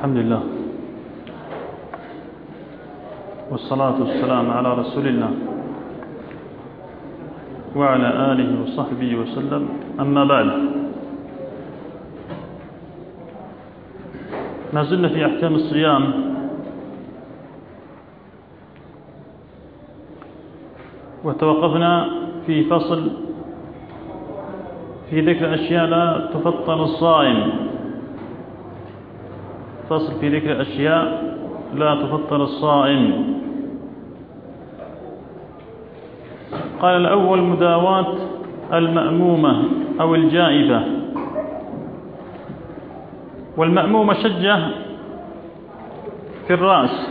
الحمد لله والصلاة والسلام على رسول الله وعلى آله وصحبه وسلم. أما بعد، ما زلنا في أحكام الصيام، وتوقفنا في فصل في ذكر أشياء لا تفطر الصائم. فصل في ذكر أشياء لا تفطر الصائم. قال الأول: مداواة المأمومة أو الجائفة. والمأمومة شجة في الرأس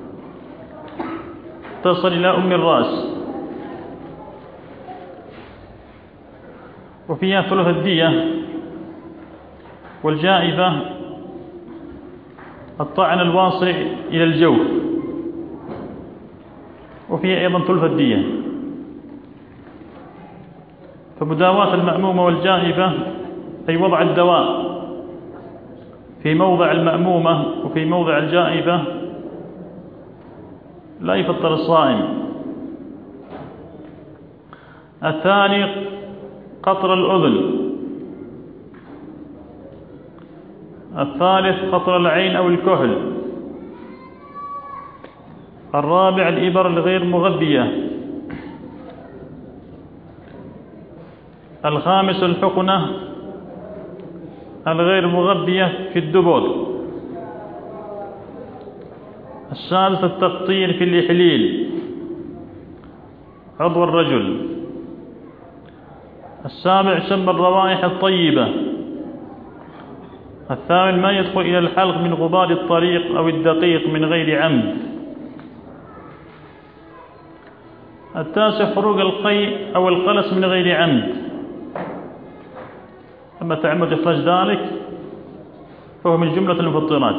تصل إلى أم الرأس، وفيها ثلث الدية. والجائفة الطعن الواصل إلى الجوف، وفيها أيضا ثلث الدية. فمداواة المأمومة والجائفة أي وضع الدواء في موضع المأمومة وفي موضع الجائفة لا يفطر الصائم. الثاني قطر الأذن. الثالث قطر العين أو الكحل. الرابع الإبر الغير مغذية. الخامس الحقنة الغير مغذية في الدبر. السادس التقطير في الإحليل عضو الرجل. السابع شم الروائح الطيبة. الثامن ما يدخل إلى الحلق من غبار الطريق أو الدقيق من غير عمد. التاسع خروج القيء أو القلس من غير عمد، أما تعمد إخراج ذلك فهو من جملة المفطرات.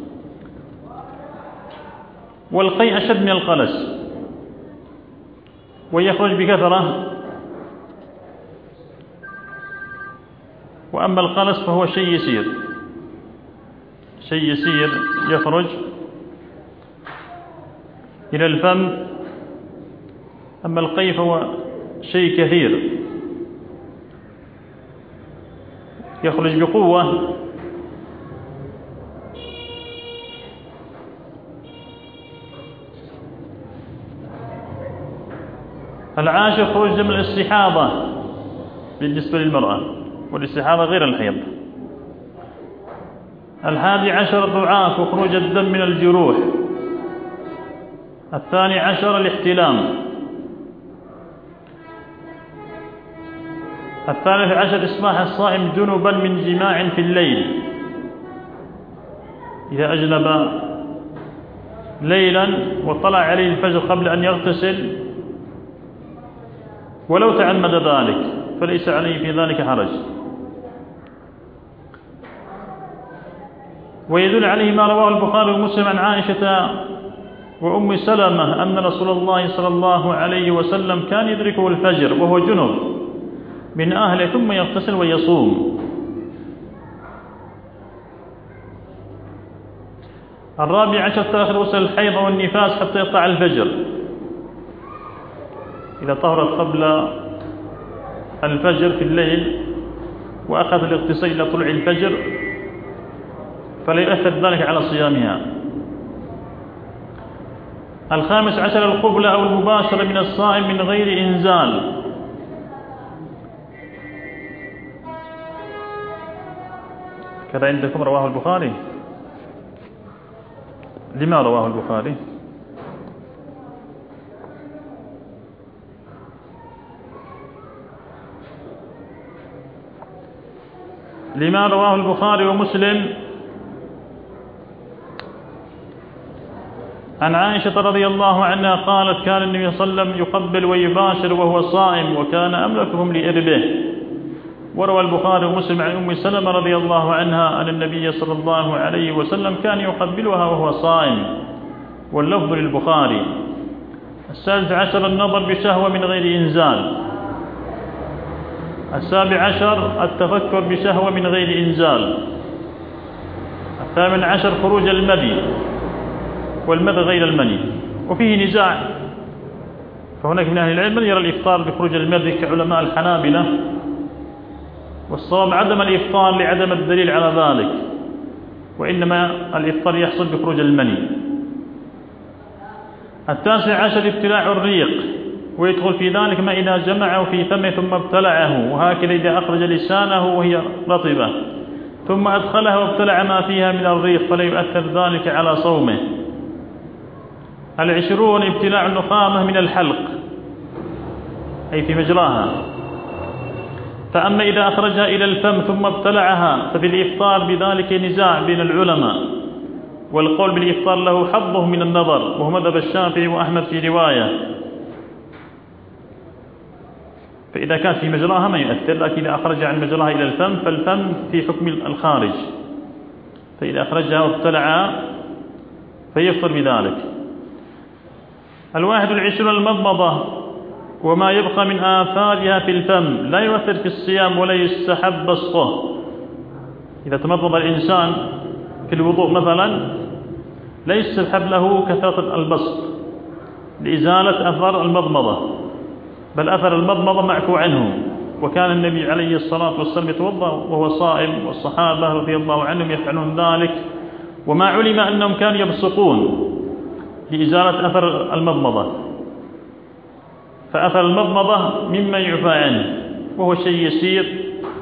والقيء أشد من القلس ويخرج بكثرة، وأما القلس فهو شيء يسير يخرج إلى الفم. أما القيء فهو شيء كثير يخرج بقوة. العاشر خروج دم الاستحاضة بالنسبة للمرأة، والاستحاضة غير الحيض. الحادي عشر الضعاف وخروج الدم من الجروح. الثاني عشر الاحتلام. الثالث عشر إصباح الصائم جنبا من جماع في الليل، إذا أجنب ليلا وطلع عليه الفجر قبل أن يغتسل ولو تعمد ذلك فليس عليه في ذلك حرج. ويدل عليه ما رواه البخاري ومسلم عن عائشة وأم سلمة أن رسول الله صلى الله عليه وسلم كان يدركه الفجر وهو جنب من أهله ثم يغتسل ويصوم. الرابع عشر تأخر غسل الحيض والنفاس حتى يطلع الفجر، إذا طهرت قبل الفجر في الليل وأخذ الاغتسال إلى طلوع الفجر فلا يؤثر ذلك على صيامها. الخامس عشر القبلة أو المباشرة من الصائم من غير إنزال. كذا عندكم رواه البخاري. لما رواه البخاري؟ لما رواه البخاري ومسلم عن عائشة رضي الله عنها قالت: كان النبي صلى الله عليه وسلم يقبل ويباشر وهو صائم وكان أملكهم لإربه. وروى البخاري ومسلم عن أم سلمة رضي الله عنها أن النبي صلى الله عليه وسلم كان يقبلها وهو صائم، واللفظ للبخاري. السادس عشر النظر بشهوة من غير إنزال. السابع عشر التفكر بشهوة من غير إنزال. 18 خروج المذي والمذي غير المني، وفيه نزاع، فهناك من أهل العلم من يرى الإفطار بخروج المذي كعلماء الحنابلة، والصواب عدم الإفطار لعدم الدليل على ذلك، وإنما الإفطار يحصل بخروج المني. 19 ابتلاع الريق، ويدخل في ذلك ما إذا جمعه في فمه ثم ابتلعه، وهكذا إذا أخرج لسانه وهي رطبة ثم أدخلها وابتلع ما فيها من الريق فلا يؤثر ذلك على صومه. 20 ابتلاع النخامة من الحلق أي في مجراها، فأما إذا أخرجها إلى الفم ثم ابتلعها ففي الإفطار بذلك نزاع بين العلماء، والقول بالإفطار له حظه من النظر، وهو مذهب الشافعي وأحمد في رواية، فإذا كان في مجراها ما يؤثر، لكن إذا أخرج عن مجراها إلى الفم فالفم في حكم الخارج، فإذا أخرجها وابتلعها فيفطر بذلك. 21 المضمضة وما يبقى من آثارها في الفم، لا يؤثر في الصيام ولا يستحب بسطه. إذا تمضمض الإنسان في الوضوء مثلا لا يستحب له كثرة البسط لإزالة أثر المضمضة، بل أثر المضمضة معفو عنه، وكان النبي عليه الصلاة والسلام يتوضأ وهو صائم، والصحابة رضي الله عنهم يفعلون ذلك، وما علم أنهم كانوا يبصقون لإزالة أثر المضمضة، فأثر المضمضة مما يعفى عنه، وهو شيء يسير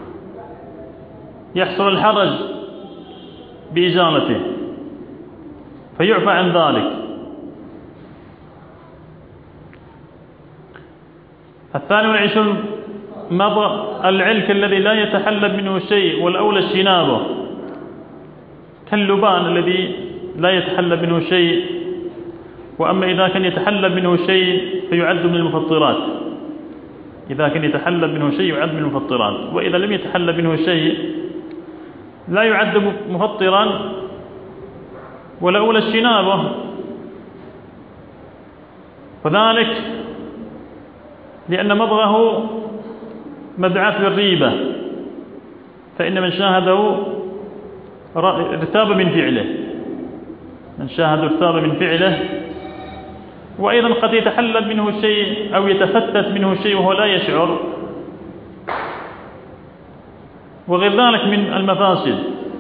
يحصل الحرج بإزالته فيعفى عن ذلك. 22 مضغ العلك الذي لا يتحلب منه شيء والأولى اجتنابه، كاللبان الذي لا يتحلب منه شيء، وأما إذا كان يتحلب منه شيء فيعد من المفطرات، إذا كان يتحلب منه شيء يعد من المفطرات، وإذا لم يتحلب منه شيء لا يعد مفطرا، والأولى اجتنابه، وذلك لأن مضغه مدعاة للريبة، فإن من شاهده ارتاب من فعله، من شاهده ارتاب من فعله. وأيضا قد يتحلل منه شيء أو يتفتت منه شيء وهو لا يشعر، وغير ذلك من المفاسد،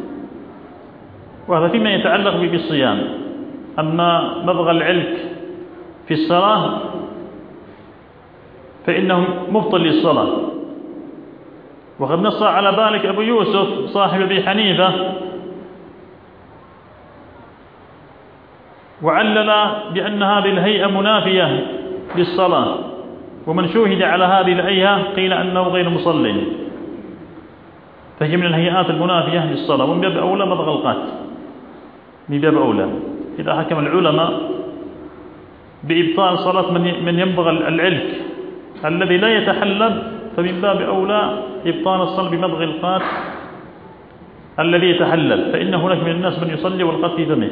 وهذا فيما يتعلق بالصيام. أما مضغ العلك في الصلاة فإنه مبطل للصلاة، وقد نص على ذلك أبو يوسف صاحب أبي حنيفة، وعلل بأن هذه الهيئة منافية للصلاة، ومن شوهد على هذه الهيئة قيل أنه غير مصل، فهي من الهيئات المنافية للصلاة، ومن باب أولى مضغ القات، من باب أولى. إذا حكم العلماء بإبطال صلاة من يمضغ العلك الذي لا يتحلب، فمن باب أولى إبطال الصلاة بمضغ القات الذي يتحلل، فإن هناك من الناس من يصلي والقات في فمه.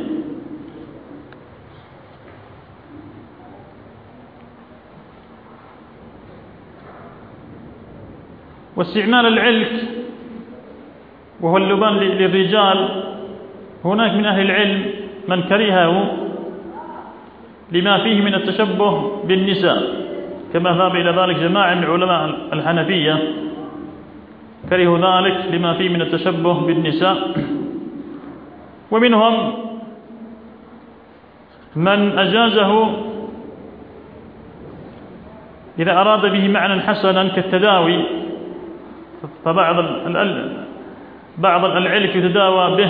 واستعمال العلك وهو اللبان للرجال، هناك من أهل العلم من كرهه لما فيه من التشبه بالنساء، كما ذهب إلى ذلك جماعة من علماء الحنفية، كرهوا ذلك لما فيه من التشبه بالنساء. ومنهم من أجازه إذا أراد به معنى حسنا كالتداوي، فبعض العلك يتداوى به،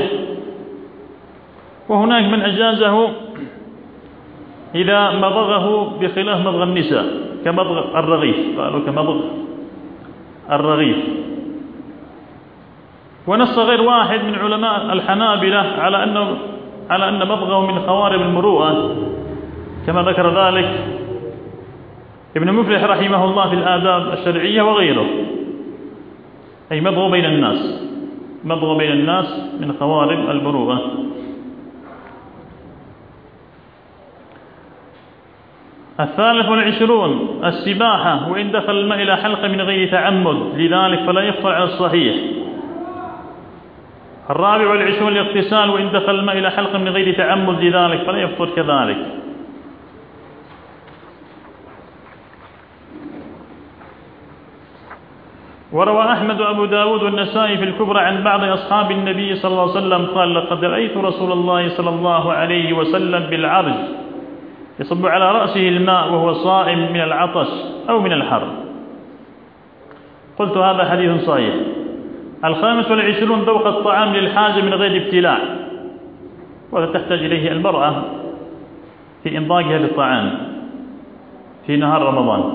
وهناك من أجازه إذا مضغه بخلاف مضغ النساء كمضغ الرغيف، قالوا كمضغ الرغيف. ونص غير واحد من علماء الحنابلة على أن مضغه من خوارم المروءة، كما ذكر ذلك ابن مفلح رحمه الله في الآداب الشرعية وغيره، أي مضغ بين الناس، مضغ بين الناس من خوارم المروءة. الثالث والعشرون السباحة، وإن دخل الماء إلى حلقة من غير تعمد لذلك فلا يفطر على الصحيح. الرابع والعشرون الاغتسال، وإن دخل الماء إلى حلق من غير تعمد لذلك فلا يفطر كذلك. وروى أحمد وأبو داود والنسائي في الكبرى عن بعض أصحاب النبي صلى الله عليه وسلم قال: لقد رأيت رسول الله صلى الله عليه وسلم بالعرج يصب على رأسه الماء وهو صائم من العطش أو من الحر. قلت: هذا حديث صحيح. الخامس والعشرون ذوق الطعام للحاجة من غير ابتلاع، وهذا تحتاج إليه المرأة في إنضاجها للطعام في نهار رمضان.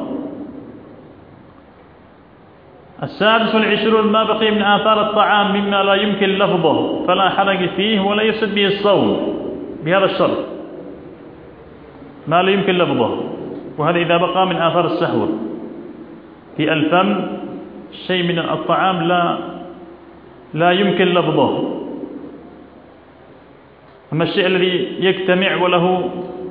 السادس والعشرون ما بقي من آثار الطعام مما لا يمكن لفظه فلا حرج فيه ولا يفسد به الصوم، بهذا الشرط: ما لا يمكن لفظه، وهذا إذا بقى من آثار السحور في الفم شيء من الطعام لا يمكن لفظه. أما الشيء الذي يجتمع وله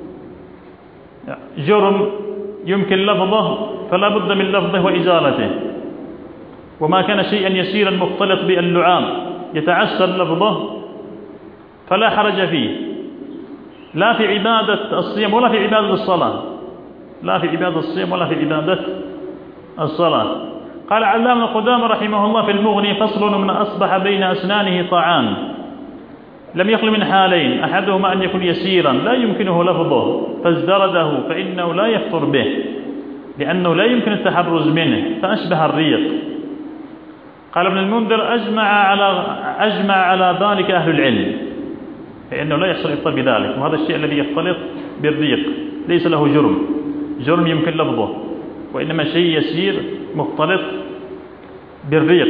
جرم يمكن لفظه فلا بد من لفظه وإزالته. وما كان شيئا يسيرا مختلط باللعاب يتعسر لفظه فلا حرج فيه، لا في عبادة الصيام ولا في عبادة الصلاة، لا في عبادة الصيام ولا في عبادة الصلاة. قال علامة قدامى رحمه الله في المغني: فصل: من أصبح بين أسنانه طعام لم يخل من حالين، أحدهما أن يكون يسيرا لا يمكنه لفظه فازدرده فإنه لا يفطر به لأنه لا يمكن التحرز منه فأشبه الريق. قال ابن المنذر: أجمع على ذلك أهل العلم، فإنه لا يحصل إفطار بذلك. وهذا الشيء الذي يختلط بالريق ليس له جرم يمكن لفظه، وإنما شيء يسير مختلط بالريق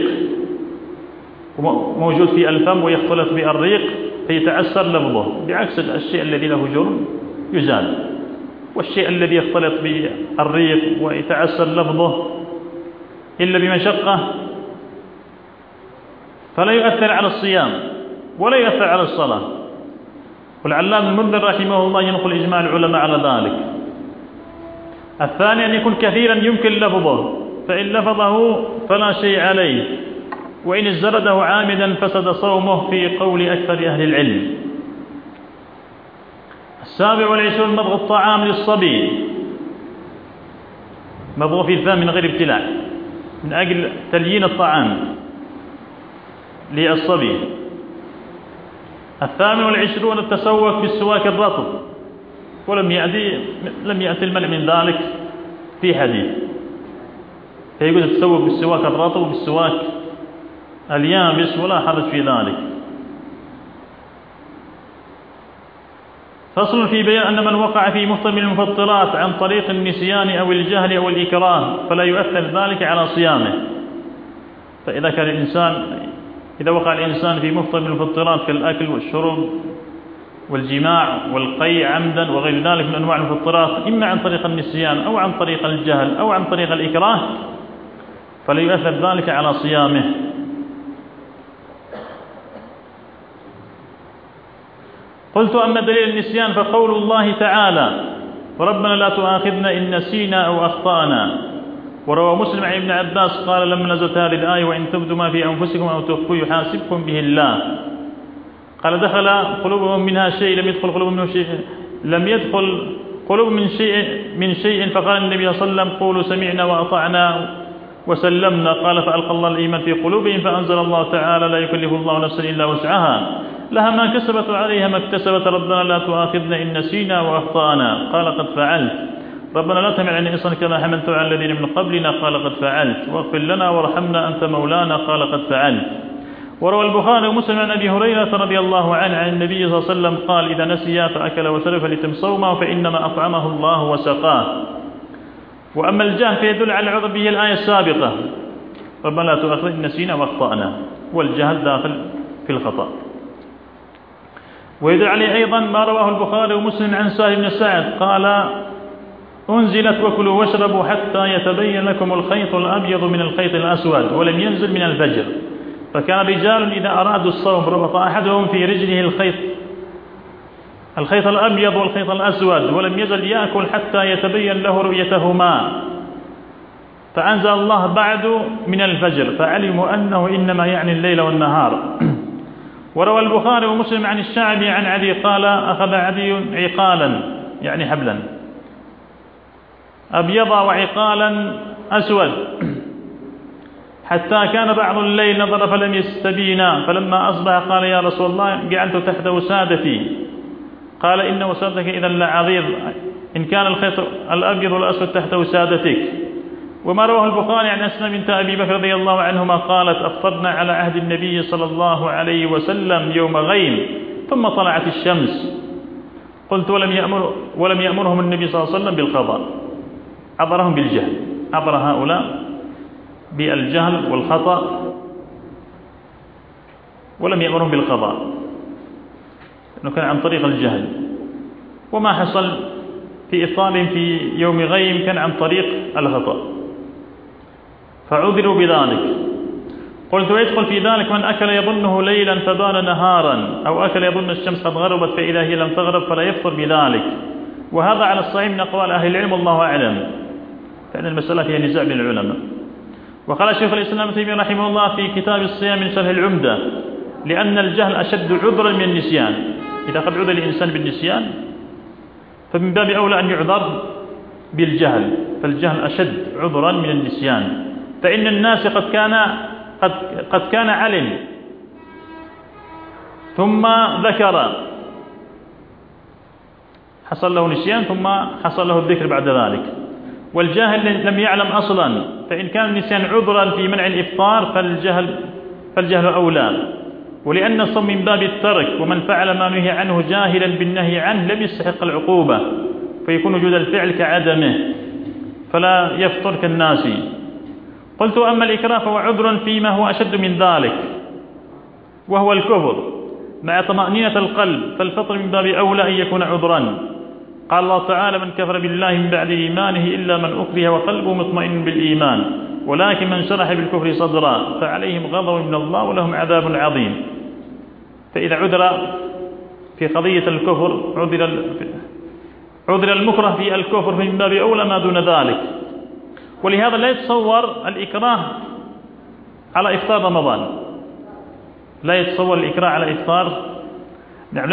وموجود في الفم ويختلط بالريق فيتعسر لفظه، بعكس الشيء الذي له جرم يزال. والشيء الذي يختلط بالريق ويتعسر لفظه إلا بمشقة فلا يؤثر على الصيام ولا يؤثر على الصلاة. والعلامة المنذر رحمه الله ينقل إجماع العلماء على ذلك. الثاني أن يكون كثيرا يمكن لفظه، فإن لفظه فلا شيء عليه، وإن ازدرده عامدا فسد صومه في قول أكثر أهل العلم. السابع والعشرون مضغ الطعام للصبي، مضغ في الفم من غير ابتلاع من أجل تليين الطعام للصبي. الثامن والعشرون التسوق بالسواك الرطب، ولم يأتي المنع من ذلك في حديث، فيجوز التسوق بالسواك الرطب وبالسواك اليابس ولا حرج في ذلك. فصل في بيان أن من وقع في محتمل المفطرات عن طريق النسيان أو الجهل أو الإكراه فلا يؤثر ذلك على صيامه. إذا وقع الإنسان في محتمل المفطرات كالأكل والشرب والجماع والقيء عمدا وغير ذلك من أنواع المفطرات، إما عن طريق النسيان أو عن طريق الجهل أو عن طريق الإكراه، فلا يؤثر ذلك على صيامه. قلت: أما دليل النسيان فقول الله تعالى: ربنا لا تؤاخذنا إن نسينا أو أخطأنا. وروى مسلم عن ابن عباس قال: لما نزلت هذه الآية: وإن تبدوا ما في أنفسكم أو تخفوه يحاسبكم به الله. قال: دخل قلوبهم منها شيء لم يدخل قلوب من شيء فقال النبي صلى الله عليه وسلم: قولوا سمعنا وأطعنا وسلمنا. قال: فألقى الله الإيمان في قلوبهم فأنزل الله تعالى: لا يكلف الله نفسا إلا وسعها لها ما كسبت وعليها ما اكتسبت، ربنا لا تؤاخذنا إن نسينا وأخطأنا. قال: قد فعلت. ربنا لا تحمل علينا إصرا كما حملته على الذين من قبلنا. قال: قد فعلت. واغفر لنا وارحمنا أنت مولانا. قال: قد فعلت. وروى البخاري ومسلم عن أبي هريرة رضي الله عنه عن النبي صلى الله عليه وسلم قال: إذا نسي فأكل وشرب فليتم صومه فإنما أطعمه الله وسقاه. وأما الجهل فيدل على العذر به الآية السابقة: ربنا لا تؤاخذنا إن نسينا وأخطأنا، والجهل داخل في الخطأ. ويدل عليه أيضا ما رواه البخاري ومسلم عن سهل بن سعد قال: أنزلت: وكلوا واشربوا حتى يتبين لكم الخيط الأبيض من الخيط الأسود ولم ينزل من الفجر. فكان رجال إذا أرادوا الصوم ربط أحدهم في رجله الخيط الأبيض والخيط الأسود ولم يزل يأكل حتى يتبين له رؤيتهما، فأنزل الله بعد من الفجر فعلموا أنه إنما يعني الليل والنهار. وروى البخاري ومسلم عن الشعبي عن عدي قال أخذ عدي عقالا يعني حبلا أبيض وعقالا أسود حتى كان بعض الليل نظر فلم يستبينا، فلما أصبح قال يا رسول الله جعلت تحت وسادتي، قال إن وسادتك إذا لعظيظ إن كان الخيط الأبيض والأسود تحت وسادتك. وما رواه البخاري عن أسماء بنت أبي بكر رضي الله عنهما قالت أفطرنا على عهد النبي صلى الله عليه وسلم يوم غيم ثم طلعت الشمس، قلت ولم يأمرهم النبي صلى الله عليه وسلم بالقضاء، عبرهم بالجهل، عبر هؤلاء بالجهل والخطأ ولم يأمرهم بالقضاء لأنه كان عن طريق الجهل. وما حصل في إفطارهم في يوم غيم كان عن طريق الخطأ فعذروا بذلك. قلت ويدخل في ذلك من أكل يظنه ليلا فبان نهارا، أو أكل يظن الشمس قد غربت فإذا هي لم تغرب فلا يفطر بذلك، وهذا على الصحيح من أقوال أهل العلم والله أعلم، فإن المسألة فيها نزاع بين العلماء. وقال شيخ الإسلام ابن تيمية رحمه الله في كتاب الصيام من شرح العمدة لأن الجهل أشد عذرا من النسيان، إذا قد عذر الإنسان بالنسيان فمن باب أولى أن يعذر بالجهل، فالجهل أشد عذرا من النسيان، فإن الناس قد كان علم ثم ذكر حصل له نسيان ثم حصل له الذكر بعد ذلك، والجاهل لم يعلم أصلا، فإن كان النسيان عذرا في منع الإفطار فالجهل أولى، ولأن الصوم من باب الترك، ومن فعل ما نهي عنه جاهلا بالنهي عنه لم يستحق العقوبة، فيكون وجود الفعل كعدمه فلا يفطر كالناس. قلت أما الإكراه فهو عذر فيما هو أشد من ذلك وهو الكفر مع طمأنينة القلب، فالفطر من باب أولى أن يكون عذرا. قال الله تعالى من كفر بالله من بعد إيمانه إلا من أكره وقلبه مطمئن بالإيمان، ولكن من شرح بالكفر صدرا فعليهم غضب من الله ولهم عذاب عظيم. فإذا عذر في قضية الكفر عذر المكره في الكفر من باب أولى ما دون ذلك. ولهذا لا يتصور الإكراه على إفطار رمضان، لا يتصور الإكراه على إفطار، نعم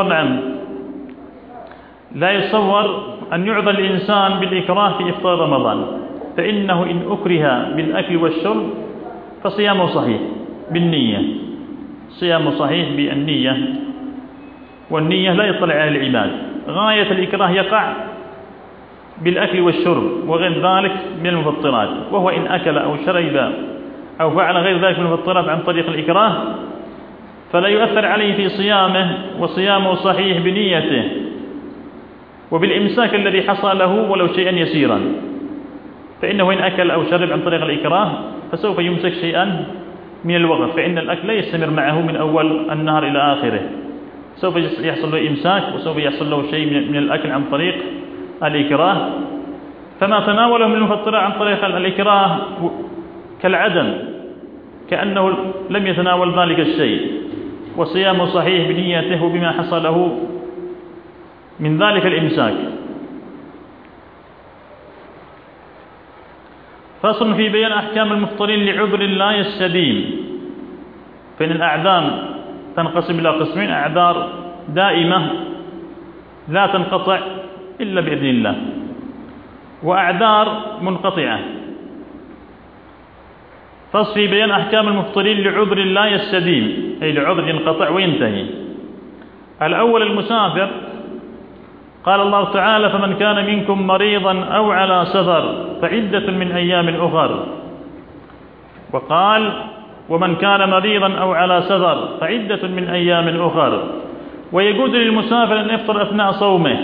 لا يتصور أن يعذر الإنسان بالإكراه في إفطار رمضان، فإنه إن أكره بالأكل والشرب فصيامه صحيح بالنية، صيامه صحيح بالنية، والنية لا يطلع على العباد. غاية الإكراه يقع بالأكل والشرب وغير ذلك من المفطرات، وهو إن أكل أو شرب أو فعل غير ذلك من المفطرات عن طريق الإكراه فلا يؤثر عليه في صيامه، وصيامه صحيح بنيته وبالإمساك الذي حصل له ولو شيئا يسيرا، فإنه إن أكل أو شرب عن طريق الإكراه فسوف يمسك شيئا من الوقت، فإن الأكل لا يستمر معه من أول النهار إلى آخره، سوف يحصل له إمساك وسوف يحصل له شيء من الأكل عن طريق الإكراه. فما تناوله من المفطرات عن طريق الإكراه كالعدم، كأنه لم يتناول ذلك الشيء، وصيامه صحيح بنيته بما حصل له من ذلك الإمساك. فصل في بيان أحكام المفطرين لعذر لا يستديم، فإن الأعذار تنقسم إلى قسمين: أعذار دائمة لا تنقطع إلا بإذن الله، وأعذار منقطعة. فصل في بيان أحكام المفطرين لعذر لا يستديم، أي لعذر ينقطع وينتهي. الأول المسافر، قال الله تعالى: فمن كان منكم مريضا أو على سفر فعدة من أيام أخر. وقال: ومن كان مريضا أو على سفر فعدة من أيام أخر. ويجوز للمسافر أن يفطر أثناء صومه،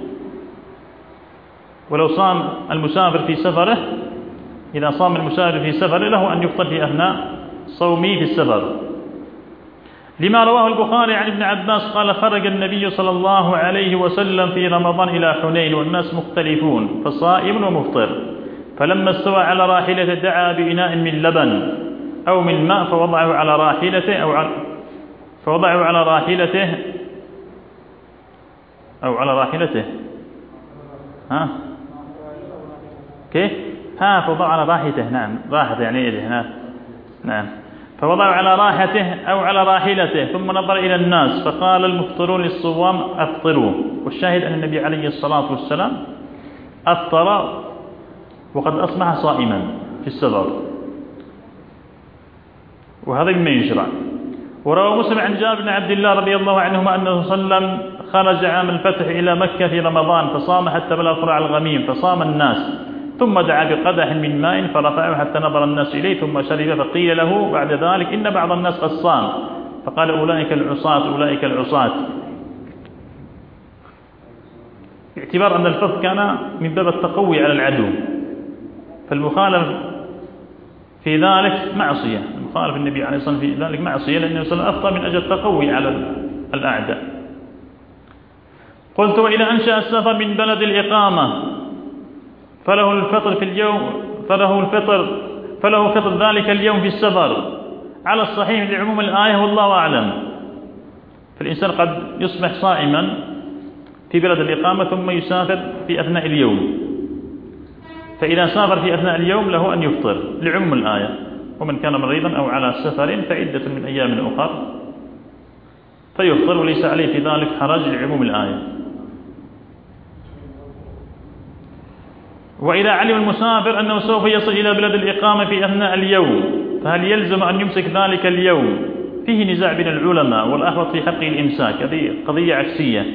ولو صام المسافر في سفره، إذا صام المسافر في سفره له أن يفطر في أثناء صومه في السفر، لما رواه البخاري عن ابن عباس قال: خرج النبي صلى الله عليه وسلم في رمضان إلى حنين والناس مختلفون فصائم ومفطر، فلما استوى على راحلته دعا بإناء من لبن أو من ماء فوضعه على راحلته فوضعه على راحته، نعم، راحته يعني يده، نعم، فوضع على راحته أو على راحلته ثم نظر إلى الناس فقال المفطرون للصوام أفطروا. والشاهد أن النبي عليه الصلاة والسلام أفطر وقد أصبح صائما في السفر، وهذا مما يشرع. وروى مسلم عن جابر بن عبد الله رضي الله عنهما أنه صلى الله عليه وسلم خرج عام الفتح إلى مكة في رمضان فصام حتى بلغ قرع الغميم فصام الناس، ثم دعا بقدح من ماء فرفعه حتى نظر الناس إليه ثم شرب، فقيل له بعد ذلك إن بعض الناس قد صام، فقال أولئك العصاة أولئك العصاة، باعتبار أن الفضل كان من باب التقوي على العدو، فالمخالف في ذلك معصية، المخالف النبي عليه الصلاة والسلام في ذلك معصية، لأنه صلى الله عليه وسلم أفضل من أجل التقوي على الأعداء. قلت وإذا أنشأ السفر من بلد الإقامة فله الفطر في اليوم فله فطر ذلك اليوم في السفر على الصحيح لعموم الآية والله أعلم. فالإنسان قد يصبح صائما في بلد الإقامة ثم يسافر في أثناء اليوم، فإذا سافر في أثناء اليوم له أن يفطر لعموم الآية، ومن كان مريضا أو على سفر فعدة من أيام أخر فيفطر وليس عليه في ذلك حرج لعموم الآية. وإذا علم المسافر أنه سوف يصل إلى بلد الإقامة في أثناء اليوم فهل يلزم أن يمسك ذلك اليوم؟ فيه نزاع بين العلماء، والأحوط في حقه الإمساك، هذه قضية عكسية.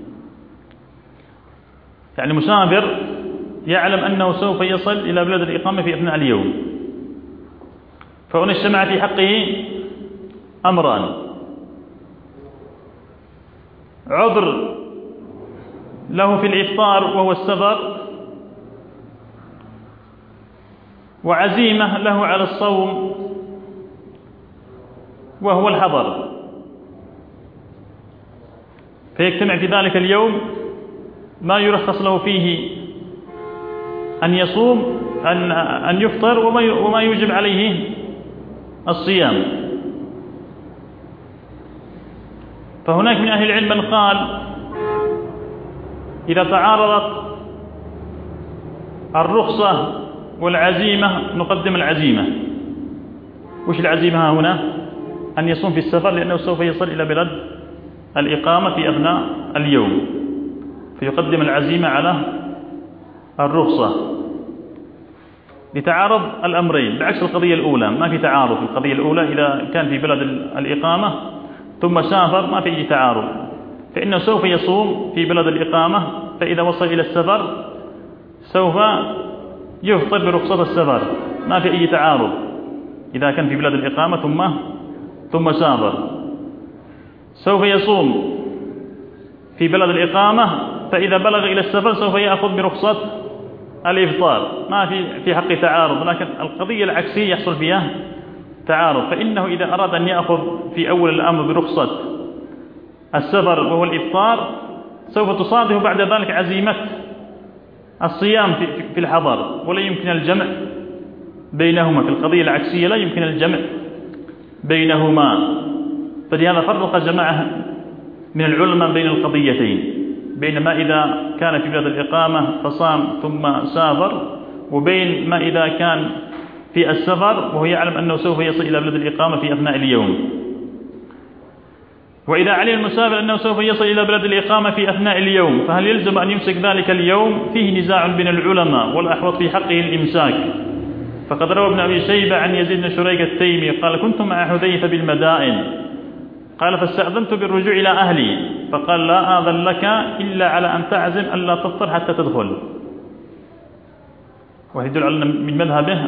يعني مسافر يعلم أنه سوف يصل إلى بلد الإقامة في أثناء اليوم، فهنا اجتمع في حقه أمران: عذر له في الإفطار وهو السفر، وعزيمة له على الصوم وهو الحضر، فيجتمع في ذلك اليوم ما يرخص له فيه أن يصوم أن يفطر وما يوجب عليه الصيام. فهناك من أهل العلم من قال إذا تعارضت الرخصة والعزيمة نقدم العزيمة. وش العزيمة هنا؟ أن يصوم في السفر لأنه سوف يصل إلى بلد الإقامة في أثناء اليوم، فيقدم العزيمة على الرخصة لتعارض الأمرين، بعكس القضية الأولى ما في تعارض. القضية الأولى إذا كان في بلد الإقامة ثم سافر ما في تعارض، فإنه سوف يصوم في بلد الإقامة، فإذا وصل إلى السفر سوف يفطر برخصة السفر، ما في أي تعارض إذا كان في بلاد الإقامة ثم سافر. سوف يصوم في بلد الإقامة، فإذا بلغ إلى السفر سوف يأخذ برخصة الإفطار، ما في حق تعارض. لكن القضية العكسية يحصل فيها تعارض، فإنه إذا أراد أن يأخذ في أول الأمر برخصة السفر وهو الإفطار سوف تصادف بعد ذلك عزيمة الصيام في الحضر، ولا يمكن الجمع بينهما. في القضية العكسية لا يمكن الجمع بينهما، فلهذا فرق جماعة من العلماء بين القضيتين، بين ما إذا كان في بلاد الإقامة فصام ثم سافر، وبين ما إذا كان في السفر وهو يعلم أنه سوف يصل إلى بلاد الإقامة في أثناء اليوم. وإذا علم المسافر أنه سوف يصل إلى بلد الإقامة في أثناء اليوم فهل يلزم أن يمسك ذلك اليوم؟ فيه نزاع بين العلماء، والأحوط في حقه الإمساك. فقد روى ابن أبي شيبة عن يزيد بن شريك التيمي قال: كنت مع حذيفة بالمدائن، قال فاستأذنت بالرجوع إلى أهلي، فقال: لا آذن لك إلا على أن تعزم ألا تفطر حتى تدخل. ويدل على من مذهبه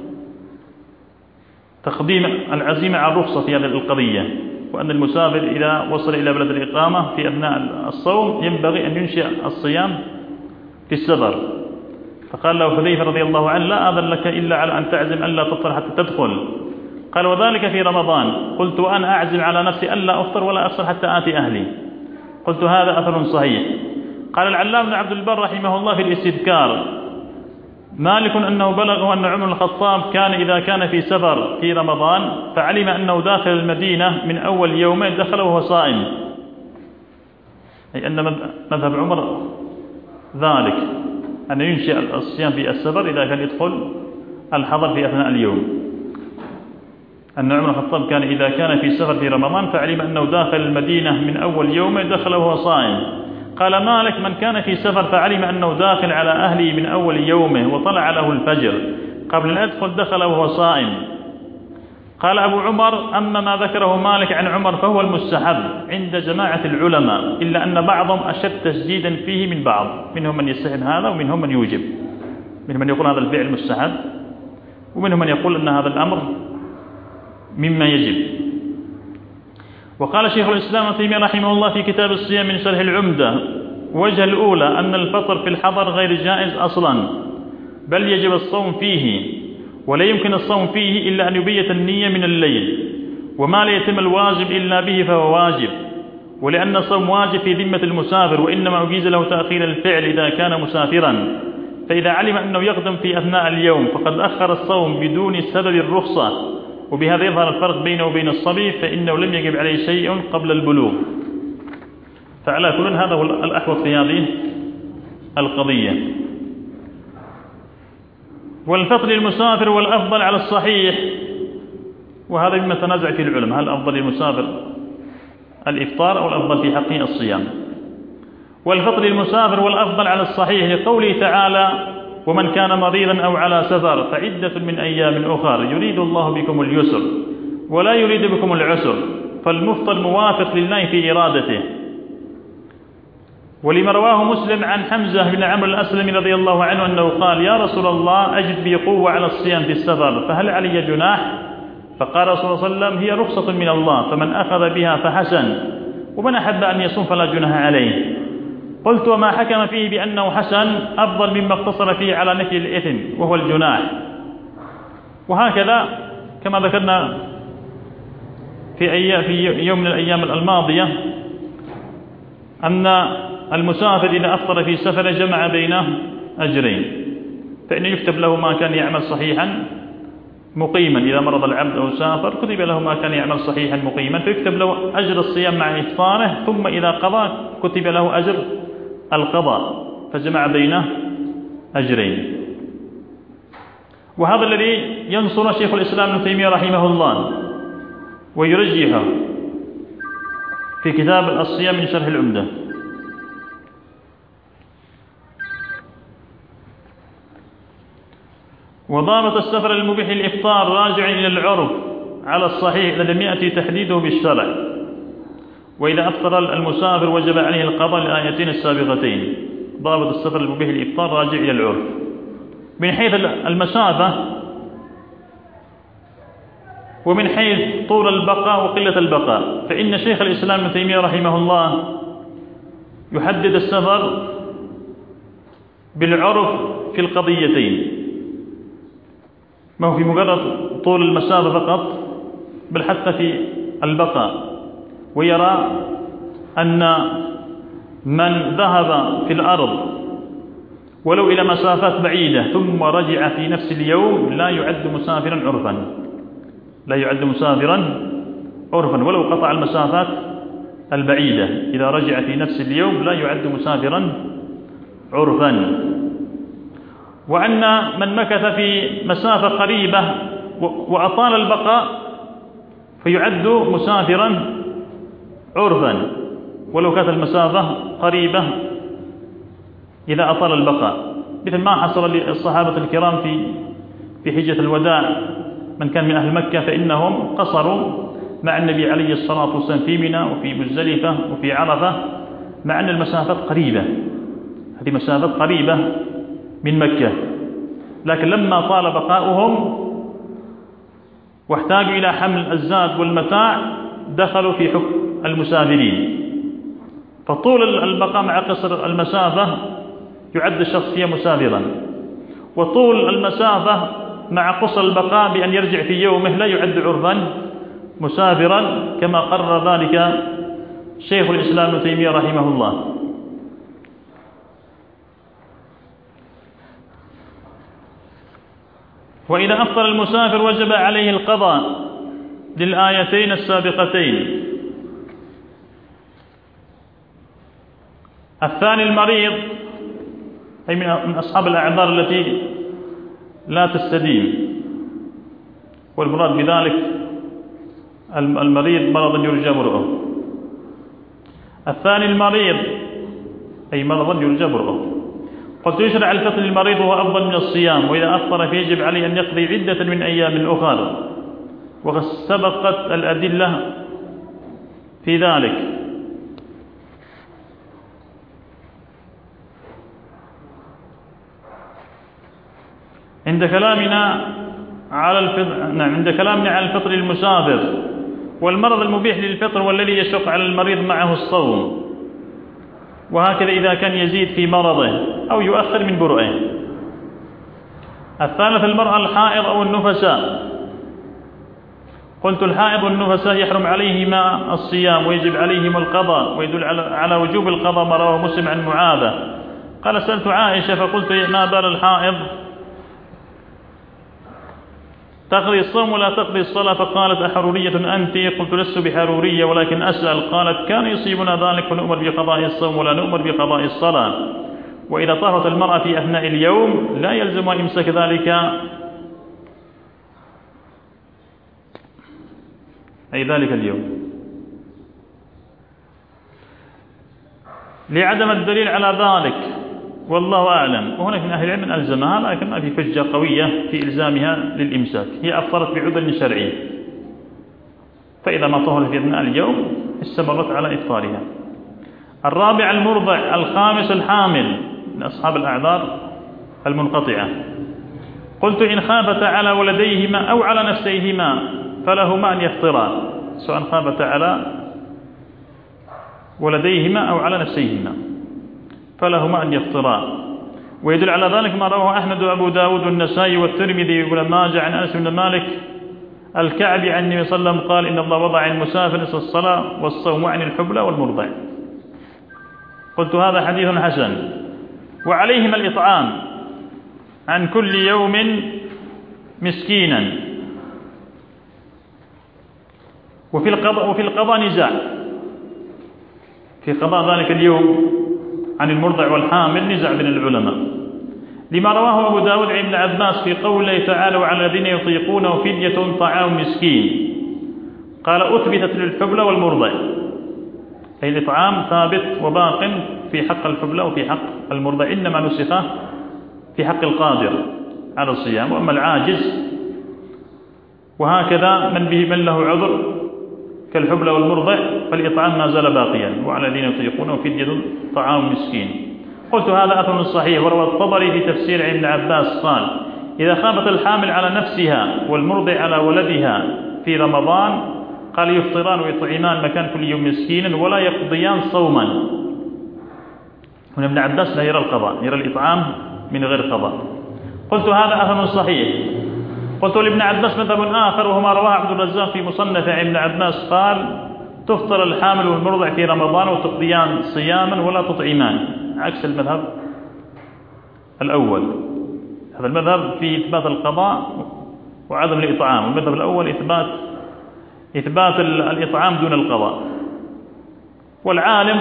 تقديم العزيمة على الرخصة في هذه القضية، وأن المسافر إذا وصل إلى بلد الإقامة في أثناء الصوم ينبغي أن ينشئ الصيام في السفر. فقال له حذيفة رضي الله عنه: لا آذن لك إلا على أن تعزم ألا تفطر حتى تدخل. قال: وذلك في رمضان. قلت: وأنا أعزم على نفسي ألا أفطر ولا أفطر حتى آتي أهلي. قلت: هذا أثر صحيح. قال العلامة بن عبد البر رحمه الله في الاستذكار: مالك أنه بلغه أن عمر الخطاب كان إذا كان في سفر في رمضان فعلم أنه داخل المدينة من أول يومين دخل وهو صائم، أي أن مذهب عمر ذلك أن ينشئ الصيام في السفر إذا كان يدخل الحضر في أثناء اليوم. أن عمر بن الخطاب كان إذا كان في سفر في رمضان فعلم أنه داخل المدينة من أول يوم دخل وهو صائم. قال مالك من كان في سفر فعلم أنه داخل على أهله من أول يومه وطلع له الفجر قبل أن يدخل دخل وهو صائم. قال أبو عمر أما ما ذكره مالك عن عمر فهو المستحب عند جماعة العلماء، إلا أن بعضهم أشد تشديدا فيه من بعض، منهم من يستحب هذا ومنهم من يوجب، منهم من يقول هذا الفعل مستحب ومنهم من يقول أن هذا الأمر مما يجب. وقال شيخ الإسلام ابن تيمية رحمه الله في كتاب الصيام من شرح العمدة: وجه الأولى أن الفطر في الحضر غير جائز أصلا، بل يجب الصوم فيه، ولا يمكن الصوم فيه إلا أن يبيت النية من الليل، وما لا يتم الواجب إلا به فهو واجب، ولأن الصوم واجب في ذمة المسافر، وإنما أجيز له تأخير الفعل إذا كان مسافرا، فإذا علم أنه يقدم في أثناء اليوم فقد أخر الصوم بدون سبب الرخصة، وبهذا يظهر الفرق بينه وبين الصبي، فإنه لم يجب عليه شيء قبل البلوغ. فعلى كل هذا هو الأحوط في هذه القضية. والفطر للمسافر والأفضل على الصحيح، وهذا مما تنازع فيه العلماء، هل أفضل للمسافر الإفطار أو الأفضل في حقه الصيام؟ والفطر للمسافر والأفضل على الصحيح لقوله تعالى: ومن كان مريضا أو على سفر فعدة من أيام أخر يريد الله بكم اليسر ولا يريد بكم العسر، فالمفطر موافق لله في إرادته. ولما رواه مسلم عن حمزة بن عمرو الأسلمي رضي الله عنه أنه قال: يا رسول الله أجد بي قوة على الصيام في السفر، فهل علي جناح؟ فقال رسول الله صلى الله عليه وسلم: هي رخصة من الله، فمن أخذ بها فحسن، ومن أحب أن يصوم فلا جناح عليه. قلت: وما حكم فيه بأنه حسن أفضل مما اقتصر فيه على نفي الإثم وهو الجناح. وهكذا كما ذكرنا في يوم من الأيام الماضية أن المسافر إذا أفطر في سفر جمع بين أجرين، فإنه يكتب له ما كان يعمل صحيحا مقيما، إذا مرض العبد أو سافر كتب له ما كان يعمل صحيحا مقيما، فيكتب له أجر الصيام مع إفطاره، ثم إذا قضى كتب له أجر القضاء، فجمع بين أجرين. وهذا الذي ينصر شيخ الإسلام ابن تيمية رحمه الله ويرجحه في كتاب الصيام من شرح العمدة. وضابط السفر المبيح للإفطار راجع إلى العرف على الصحيح إذا لم يأتي تحديده بالشرع، وإذا أفطر المسافر وجب عليه القضاء للآيتين السابقتين. ضابط السفر المبيح للإفطار راجع إلى العرف. من حيث المسافة ومن حيث طول البقاء وقلة البقاء، فإن شيخ الإسلام ابن تيمية رحمه الله يحدد السفر بالعرف في القضيتين، ما هو في مجرد طول المسافة فقط، بل حتى في البقاء. ويرى أن من ذهب في الأرض ولو إلى مسافات بعيدة ثم رجع في نفس اليوم لا يعد مسافرا عرفا، لا يعد مسافرا عرفا ولو قطع المسافات البعيدة، إذا رجع في نفس اليوم لا يعد مسافرا عرفا. وأن من مكث في مسافة قريبة وأطال البقاء فيعد مسافرا عرفا ولو كانت المسافة قريبة إذا أطال البقاء، مثل ما حصل للصحابة الكرام في حجة الوداع، من كان من أهل مكة فإنهم قصروا مع النبي عليه الصلاة والسلام في منى وفي مزدلفة وفي عرفة، مع أن المسافات قريبة، هذه مسافات قريبة من مكة، لكن لما طال بقاؤهم واحتاجوا إلى حمل الزاد والمتاع دخلوا في حكم المسافرين. فطول البقاء مع قصر المسافة يعد الشخص فيها مسافرا، وطول المسافة مع قصر البقاء بأن يرجع في يومه لا يعد عرفا مسافرا، كما قرر ذلك شيخ الإسلام ابن تيمية رحمه الله. وإذا أفطر المسافر وجب عليه القضاء للآيتين السابقتين. الثاني المريض، أي من أصحاب الأعذار التي لا تستديم، والمراد بذلك المريض مرض يرجى برؤه. الثاني المريض أي مرض يرجى برؤه. قلت يشرع الفطر للمريض وهو أفضل من الصيام، وإذا أفطر فيجب عليه أن يقضي عدة من أيام أخرى، وقد سبقت الأدلة في ذلك. عند كلامنا على الفطر للمسافر والمرض المبيح للفطر والذي يشق على المريض معه الصوم، وهكذا إذا كان يزيد في مرضه أو يؤخر من برؤه. الثالث المرأة الحائض أو النفساء. قلت الحائض والنفساء يحرم عليهما الصيام ويجب عليهما القضاء، ويدل على وجوب القضاء ما رواه مسلم عن معاذة قال سألت عائشة فقلت ما بال الحائض تقضي الصوم ولا تقضي الصلاة؟ فقالت أحرورية أنت؟ قلت لست بحرورية ولكن أسأل. قالت كان يصيبنا ذلك فنؤمر بقضاء الصوم ولا نؤمر بقضاء الصلاة، وإذا طهرت المرأة في أثناء اليوم لا يلزم أن يمسك ذلك أي ذلك اليوم لعدم الدليل على ذلك، والله أعلم. وهناك من أهل العلم من ألزمها لكن ما في حجة قوية في إلزامها للإمساك، هي أفطرت بعذر شرعي، فإذا ما طهرت في أثناء اليوم استمرت على إفطارها. الرابع المرضع. الخامس الحامل من أصحاب الأعذار المنقطعة. قلت إن خافتا على ولديهما أو على نفسيهما فلهما أن يفطرا، سواء خافتا على ولديهما أو على نفسيهما فلهما أن يفطرا. ويدل على ذلك ما رواه أحمد وأبو داود والنسائي والترمذي وابن ماجه عن أنس بن مالك الكعبي عن النبي صلى الله عليه وسلم قال إن الله وضع المسافر نصف الصلاة والصوم عن الحبلى والمرضع. قلت هذا حديث حسن. وعليهما الإطعام عن كل يوم مسكينا. وفي القضاء نزاع في قضاء ذلك اليوم عن المرضع والحامل، نزاع بين العلماء لما رواه أبو داود عن ابن عباس في قوله تعالى وعلى الذين يطيقونه فدية طعام مسكين. قال أثبتت للحبلى والمرضع، أي الإطعام ثابت وباق في حق الحبلى وفي حق المرضع، إنما نسخ في حق القادر على الصيام، وأما العاجز وهكذا من له عذر كالحبلى والمرضع فالإطعام ما زال باقيا. وعلى الذين يطيقونه فدية طعام مسكين. قلت هذا أثر صحيح، وروى الطبري في تفسير عن ابن عباس قال إذا خافت الحامل على نفسها والمرضع على ولدها في رمضان قال يفطران ويطعمان مكان كل يوم مسكينا ولا يقضيان صوما. هنا ابن عباس لا يرى القضاء، يرى الإطعام من غير قضاء. قلت هذا أثر صحيح. قلت لابن عباس مذهب آخر وهو ما رواه عبد الرزاق في مصنف عن ابن عباس قال تفطر الحامل والمرضع في رمضان وتقضيان صياما ولا تطعمان، عكس المذهب الأول. هذا المذهب في إثبات القضاء وعدم الإطعام، والمذهب الأول إثبات الإطعام دون القضاء. والعالم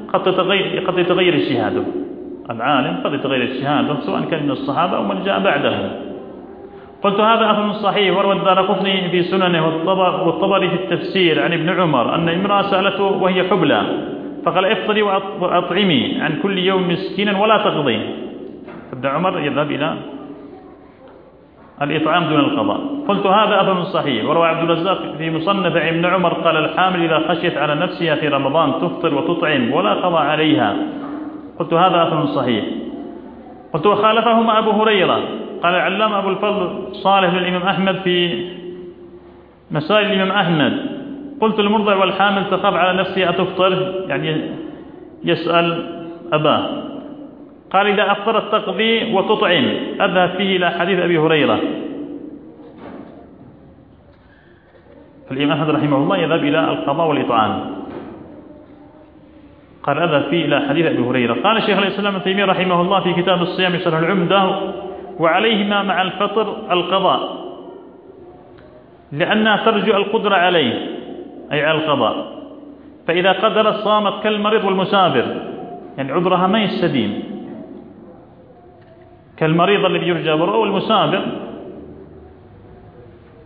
قد يتغير اجتهاده، العالم قد يتغير اجتهاده سواء كان من الصحابة أو من جاء بعدهم. قلت هذا أثر صحيح، وروى الدارقطني في سننه والطبري في التفسير عن ابن عمر أن امرأة سألته وهي حبلى فقال افطري وأطعمي عن كل يوم مسكينا ولا تقضي. ابن عمر يذهب إلى الإطعام دون القضاء. قلت هذا أثر صحيح، وروى عبد الرزاق في مصنف عن ابن عمر قال الحامل إذا خشيت على نفسها في رمضان تفطر وتطعم ولا قضاء عليها. قلت هذا أثر صحيح. قلت وخالفهما أبو هريرة. قال العلام أبو الفضل صالح للإمام أحمد في مسائل الإمام أحمد قلت المرضع والحامل تخاف على نفسها أتفطر، يعني يسأل أباه. قال إذا أفطرت تقضي وتطعم. أذهب فيه إلى حديث أبي هريرة. فالإمام أحمد رحمه الله يذهب إلى القضاء والإطعام. قال أذهب فيه إلى حديث أبي هريرة. قال شيخ الإسلام ابن تيمية رحمه الله في كتاب الصيام شرح العمدة وعليهما مع الفطر القضاء لأنها ترجو القدرة عليه أي على القضاء، فإذا قدرت صامت كالمريض والمسافر، يعني عذرها ما يستديم كالمريض الذي يرجى برؤه والمسافر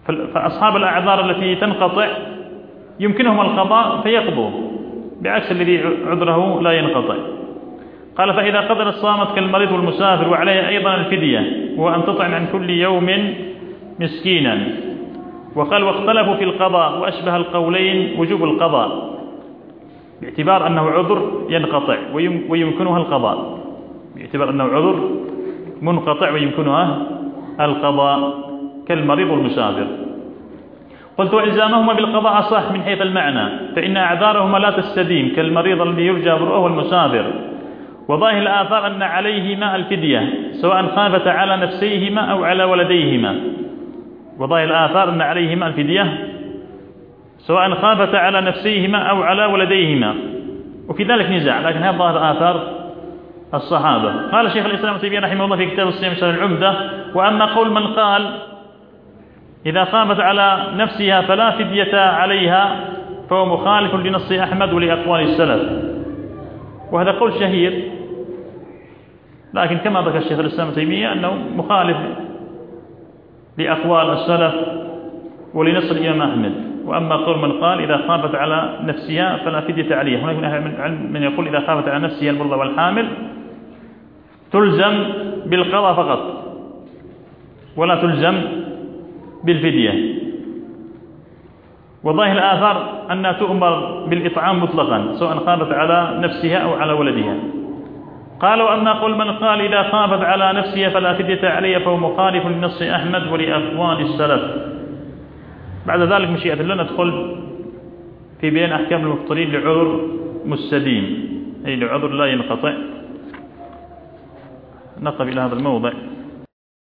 فأصحاب الأعذار التي تنقطع يمكنهم القضاء فيقضوا، بعكس الذي عذره لا ينقطع. قال: فإذا قدر الصامت كالمريض والمسافر وعليه أيضا الفدية، وهو أن تطعم عن كل يوم مسكينا. وقال: واختلفوا في القضاء، وأشبه القولين وجوب القضاء باعتبار أنه عذر ينقطع ويمكنها القضاء، باعتبار أنه عذر منقطع ويمكنها القضاء كالمريض والمسافر. قلت: وإلزامهما بالقضاء صح من حيث المعنى، فإن أعذارهما لا تستديم كالمريض الذي يرجى برؤه والمسافر. وظاهر الآثار أن عليهما الفدية سواء خافتا على نفسيهما أو على ولديهما. وظاهر الآثار أن عليهما الفدية سواء خافتا على نفسيهما أو على ولديهما، وفي ذلك نزاع، لكن هذا ظاهر آثار الصحابة. قال شيخ الإسلام ابن تيمية رحمه الله في كتاب الصيام شرح العمدة: وأما قول من قال إذا خافت على نفسها فلا فدية عليها فهو مخالف لنص أحمد ولأقوال السلف. وهذا قول شهير، لكن كما ذكر الشيخ الإسلام ابن تيمية أنه مخالف لأقوال السلف ولنص الإمام أحمد. وأما قول من قال إذا خافت على نفسها فلا فدية عليها، هناك من يقول إذا خافت على نفسها المرضى والحامل تلزم بالقضاء فقط ولا تلزم بالفدية. وظاهر الآثار أنها تؤمر بالإطعام مطلقا سواء خافت على نفسها أو على ولدها. قال: وأما قول من قال إذا خافت على نفسها فلا فدية عليها فهو مخالف لنص أحمد ولأقوال السلف. بعد ذلك مشيئة الله ندخل في بيان أحكام المفطرين لعذر مستديم، أي لعذر لا ينقطع. نقف إلى هذا الموضع.